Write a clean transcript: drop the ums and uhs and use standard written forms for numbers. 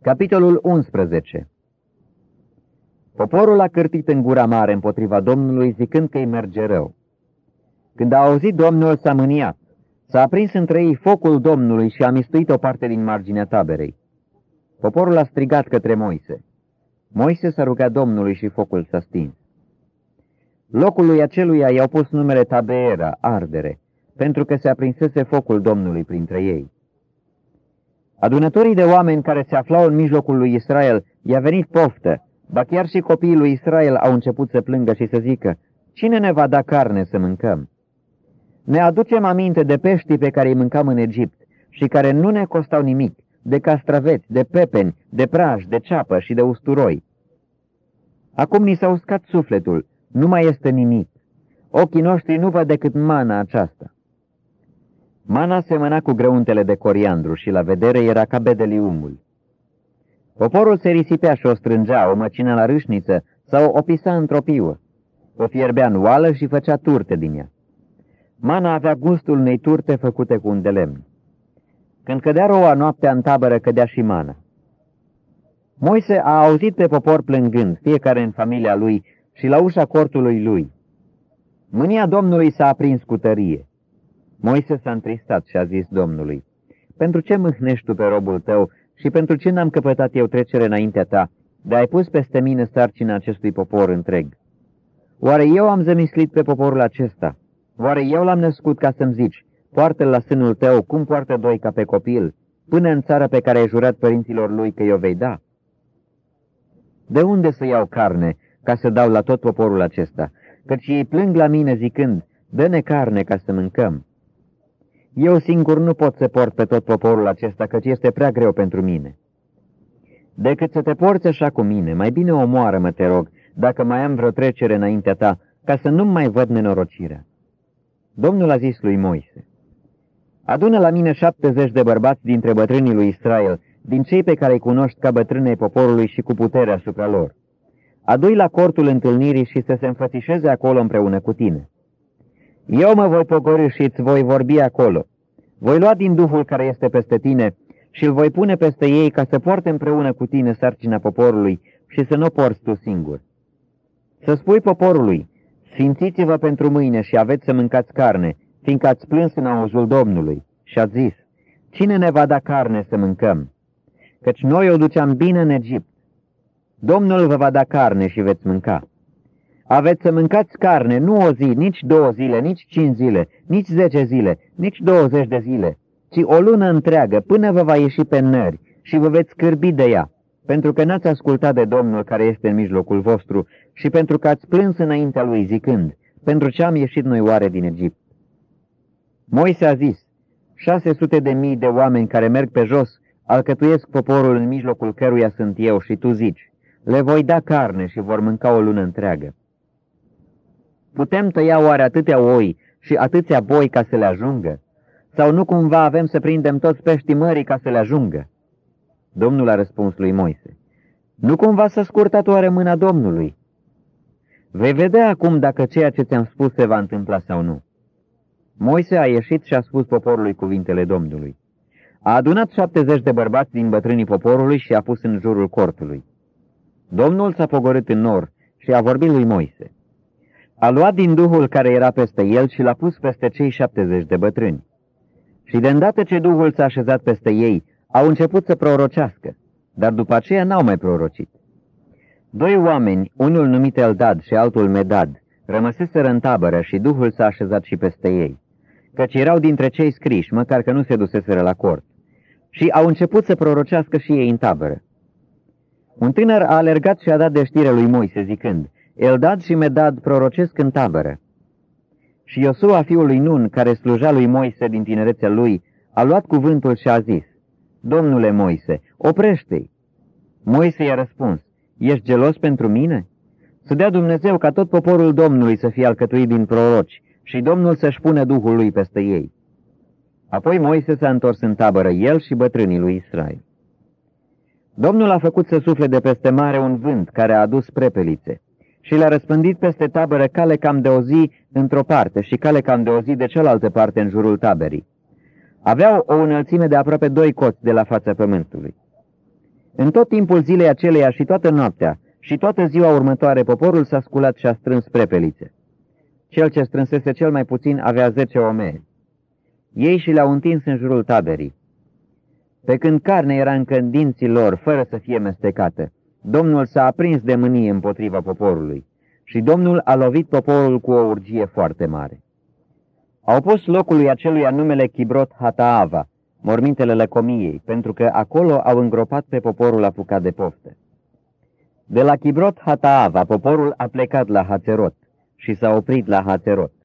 Capitolul 11. Poporul a cârtit în gura mare împotriva Domnului, zicând că îi merge rău. Când a auzit Domnul, s-a mâniat. S-a aprins între ei focul Domnului și a mistuit o parte din marginea taberei. Poporul a strigat către Moise. Moise s-a rugat Domnului și focul s-a stins. Locului aceluia i-au pus numele Tabeera, ardere, pentru că se aprinsese focul Domnului printre ei. Adunătorii de oameni care se aflau în mijlocul lui Israel i-a venit poftă, ba chiar și copiii lui Israel au început să plângă și să zică: cine ne va da carne să mâncăm? Ne aducem aminte de peștii pe care îi mâncam în Egipt și care nu ne costau nimic, de castraveți, de pepeni, de praj, de ceapă și de usturoi. Acum ni s-a uscat sufletul, nu mai este nimic. Ochii noștri nu văd decât mana aceasta. Mana semăna cu grăuntele de coriandru și la vedere era ca bedeliumul. Poporul se risipea și o strângea, o măcină la râșniță sau o pisa într-o piuă. O fierbea în oală și făcea turte din ea. Mana avea gustul unei turte făcute cu un de lemn. Când cădea roa noaptea în tabără, cădea și mana. Moise a auzit pe popor plângând, fiecare în familia lui și la ușa cortului lui. Mânia Domnului s-a aprins cu tărie. Moise s-a întristat și a zis Domnului: pentru ce mâhnești tu pe robul tău și pentru ce n-am căpătat eu trecere înaintea ta, de ai pus peste mine sarcina acestui popor întreg? Oare eu am zămislit pe poporul acesta? Oare eu l-am născut ca să-mi zici: poartă-l la sânul tău, cum poartă doi ca pe copil, până în țara pe care ai jurat părinților lui că i-o vei da? De unde să iau carne ca să dau la tot poporul acesta? Căci ei plâng la mine zicând: dă-ne carne ca să mâncăm. Eu singur nu pot să port pe tot poporul acesta, căci este prea greu pentru mine. Decât să te porți așa cu mine, mai bine omoară-mă, te rog, dacă mai am vreo trecere înaintea ta, ca să nu mai văd nenorocirea. Domnul a zis lui Moise: adună la mine 70 de bărbați dintre bătrânii lui Israel, din cei pe care îi cunoști ca bătrânei poporului și cu putere asupra lor. Adu-i la cortul întâlnirii și să se înfățișeze acolo împreună cu tine. Eu mă voi pogorî și îți voi vorbi acolo. Voi lua din Duhul care este peste tine și îl voi pune peste ei ca să poarte împreună cu tine sarcina poporului și să nu o porți tu singur. Să spui poporului: sfințiți-vă pentru mâine și aveți să mâncați carne, fiindcă ați plâns în auzul Domnului. Și ați zis: cine ne va da carne să mâncăm? Căci noi o duceam bine în Egipt. Domnul vă va da carne și veți mânca. Aveți să mâncați carne nu o zi, nici 2 zile, nici 5 zile, nici 10 zile, nici 20 de zile, ci o lună întreagă, până vă va ieși pe nări și vă veți scârbi de ea, pentru că n-ați ascultat de Domnul care este în mijlocul vostru și pentru că ați plâns înaintea lui zicând: pentru ce am ieșit noi oare din Egipt? Moise a zis: 600.000 de oameni care merg pe jos alcătuiesc poporul în mijlocul căruia sunt eu și tu zici: le voi da carne și vor mânca o lună întreagă. Putem tăia oare atâtea oi și atâția boi ca să le ajungă? Sau nu cumva avem să prindem toți peștii mării ca să le ajungă? Domnul a răspuns lui Moise: nu cumva s-a scurtat oare mâna Domnului? Vei vedea acum dacă ceea ce ți-am spus se va întâmpla sau nu. Moise a ieșit și a spus poporului cuvintele Domnului. A adunat 70 de bărbați din bătrânii poporului și a pus în jurul cortului. Domnul s-a pogorât în nor și a vorbit lui Moise. A luat din Duhul care era peste el și l-a pus peste cei 70 de bătrâni. Și de îndată ce Duhul s-a așezat peste ei, au început să prorocească, dar după aceea n-au mai prorocit. 2 oameni, unul numit Eldad și altul Medad, rămăseseră în tabără și Duhul s-a așezat și peste ei, căci erau dintre cei scriși, măcar că nu se duseseră la cort, și au început să prorocească și ei în tabără. Un tânăr a alergat și a dat de știre lui Moise, zicând: Eldad și Medad prorocesc în tabără. Și Iosua, fiul lui Nun, care sluja lui Moise din tinerețea lui, a luat cuvântul și a zis: Domnule Moise, oprește-i! Moise i-a răspuns: ești gelos pentru mine? Să dea Dumnezeu ca tot poporul Domnului să fie alcătuit din proroci și Domnul să-și pună Duhul lui peste ei. Apoi Moise s-a întors în tabără, el și bătrânii lui Israel. Domnul a făcut să sufle de peste mare un vânt care a adus prepelițe și le-a răspândit peste tabără cale cam de o zi într-o parte și cale cam de o zi de cealaltă parte în jurul taberii. Aveau o înălțime de aproape 2 coți de la fața pământului. În tot timpul zilei aceleia și toată noaptea și toată ziua următoare, poporul s-a sculat și a strâns prepelițe. Cel ce strânsese cel mai puțin avea 10 omeri. Ei și le-au întins în jurul taberii. Pe când carnea era încă în dinții lor, fără să fie mestecată, Domnul s-a aprins de mânie împotriva poporului și Domnul a lovit poporul cu o urgie foarte mare. Au pus locului aceluia numele Chibrot Hataava, mormintele lăcomiei, pentru că acolo au îngropat pe poporul apucat de poftă. De la Chibrot Hataava, poporul a plecat la Hațerot și s-a oprit la Hațerot.